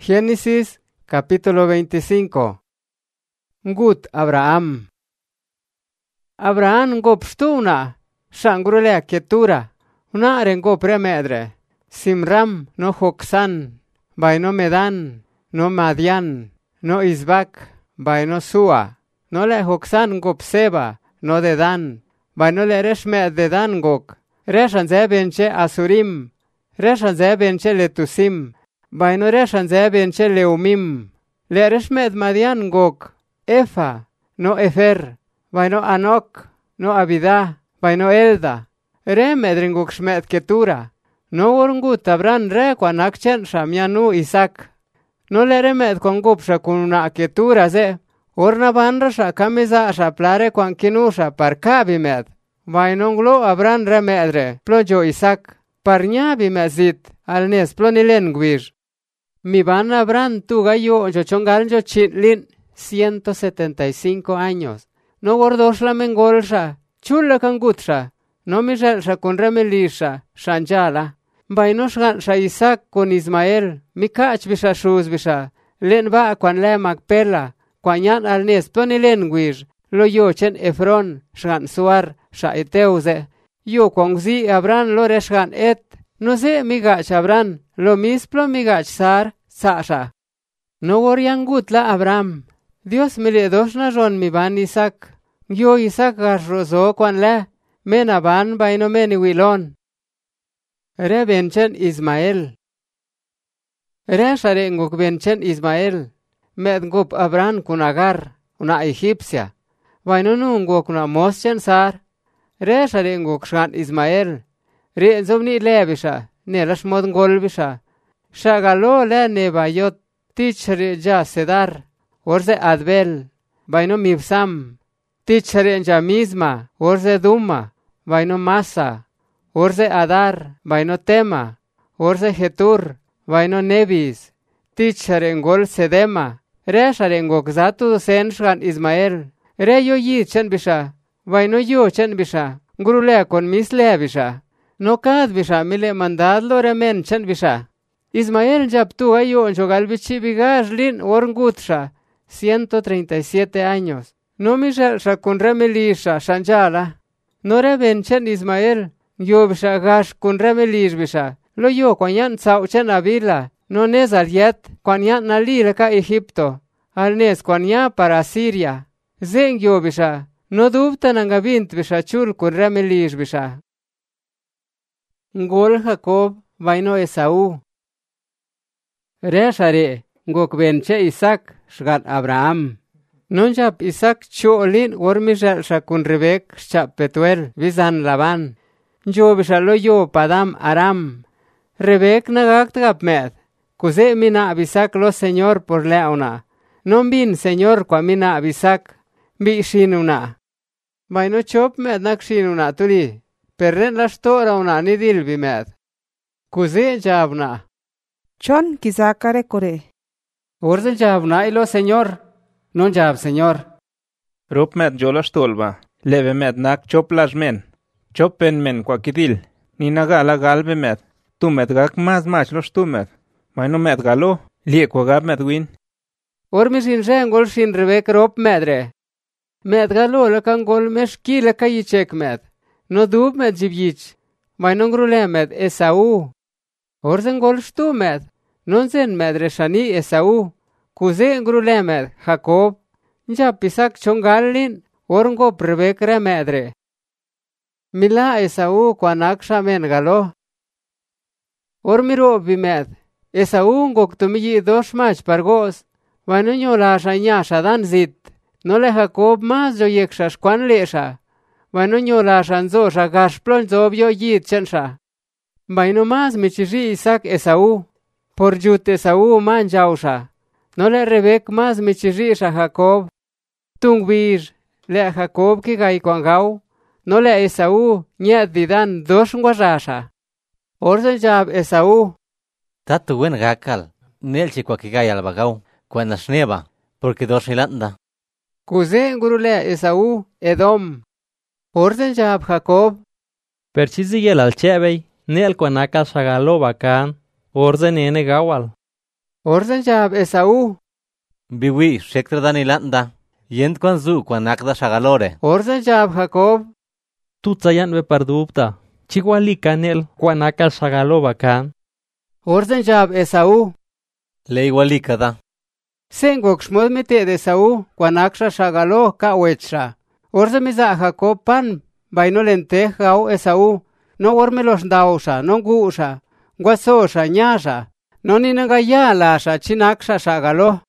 Génesis capítulo 25. Ngut Abraham. Abraham ngop stuna, shangrulea ketura, una rengop remedre, Simram no Joksan, baino Medan, no Madian, no Isbak, baino Sua, no le Joksan ngop Seba, no Dedan, baino le reshmed Dedan gok, reshan zebenche Asurim, reshan zebenche Letusim, baino reshan zebenche Leumim, le reshmed Madian gok, Efa, no Efer, baino Anok, no Abida, baino Elda, remedringuk shmed ketura, no worngut abran re quan akchen shamianu Isaac, no le remed con gupsha kuna ketura ze, orna banra sha kamiza sha plare quan kinusha par kabimed, vainonglo abran remedre, plojo Isaac, parnya bimezit, al nes plonilen guir. Mi van abran tu gallo jochongal jo chitlin, 175 años, no gordoshla mengolsha, chula kangutsha, no miselsha con remelisha, shanjala, vainoshgan sha Isaac con Ismael, mikach bisha shuz bisha, len va quan le Macpela, quan yan al nes plonilen guir, lo yo chen Efron, shgan suar, sha eteuze, yo kongzi abran lo reshgan et, no se migach abran, lo misplo migach sar, sasha. No goriangutla Abram, Dios me le dosna ron mi van Isaac, yo Isaac garrozo quan le, mena van vaino meni wilon. Re benchen Ismael. Re sharenguk benchen Ismael, medgup Abram kun Agar, una egipcia, vaino nunguk una moschen sar, re sharenguk shan Ismael, re zomni lebisha, nelash mod golbisha, shagalo le nebayot, tichre ja sedar, orze Adbel, vaino Mibsam, tichre ja misma, orze Duma, vaino Masa, orze Adar, vaino Tema, orze Getur, vaino Nebis, tichre ngol Sedema, re sharengok zatu sen shgan Ismael, re yo yi chen bisha, vaino yo chen bisha, grulea con misle bisha, no kad bisha mile mandadlo remen chen bisha. Ismael yaptu ayo jogal bichi bigash lin orngutsha, 137 años. No mishal shakun remelisha shanjala. No rebenchen Ismael, yo bisha gash kun remelish bisha. Lo yo kwanyan sauchen avila, no nes aliet, kwanyan nalila ka Egipto, al nes kwanya para Siria. Zeng yo bisha, no dubta nangabint bisha chul kun remelish bisha. Ngol Jacob, vaino Esaú. Reshare, ngok benche Isaac, shgat Abraham. Non jap Isaac cholin ormishal shakun Rebek, shap Petuel, visan Laban. Jo bishalo yo padam Aram. Rebek nagakt gapmed. Kuze mina abisak lo señor por leona. Non bin señor kwa mina abisak, bi shinuna. Vaino chop med nak shinuna tuli. Perren las tora una nidil bimed. Kuze jabna. Chon kizakare kore. Orzel jabna ilo señor. Non jab señor. Rup met jolas tolba. Leve met nak chop las men. Chopen men kwa kidil. Ni nagala galbe met. Tu met gak mas mach los tu met. Maino met galo. Lie kwa gab met win. Ormi sin rengol sin Rebek rop medre. Met galo la kangol meshki la kayichek met. No dub met jibjich. Maino grule met Esaú. Orzen gol shtu med, non zen medre shani Esaú, kuze grule med Jacob, nja pisak chongalin, orngo Rebek re medre. Mila Esaú kwanak shamen galo. Ormiro bimed, Esaú ngok tumiyi dos mach pargos, vaino nyola shanya shadan zit, no le Jacob mas jo yeksha shkwan lesha, vaino nyola shanzo shagash plon zobyo yit chensha. Vaino mas michiri Isaac Esaú, por yut Esaú man jausha. No le Rebek mas michiri sha Jacob. Tungbir, le Jacob ki gai kwangau, no le Esaú nyat didan dos ngwasasha. Orzen jab Esaú. Tatu wen gakal, nel chikwa ki gai albagau, cuando shneba, porque dos hilanda. Kuze ngurule Esaú, Edom. Orzen jab Jacob. Perchizi yel al chebei. Nel kwanaka shagalo bakan, orzen ene gawal. Orzen jab Esaú. Biwi, shektra danilanda. Yent kwan zu kwan akda shagalore. Orzen jab Jacob. Tutsayan we pardupta. Chihuali kanel kwanaka shagaloba kan. Orzen jab Esaú. Le igualicada. Sengok shmod mete de Esaú kwanaksha shagalo ka wechra. Orzen miza Jacob pan baino lente gau Esaú. No ormelos dausha, no gusha. Guasosha, nyasha. No ninanga ya lasha chinaksha shagalo.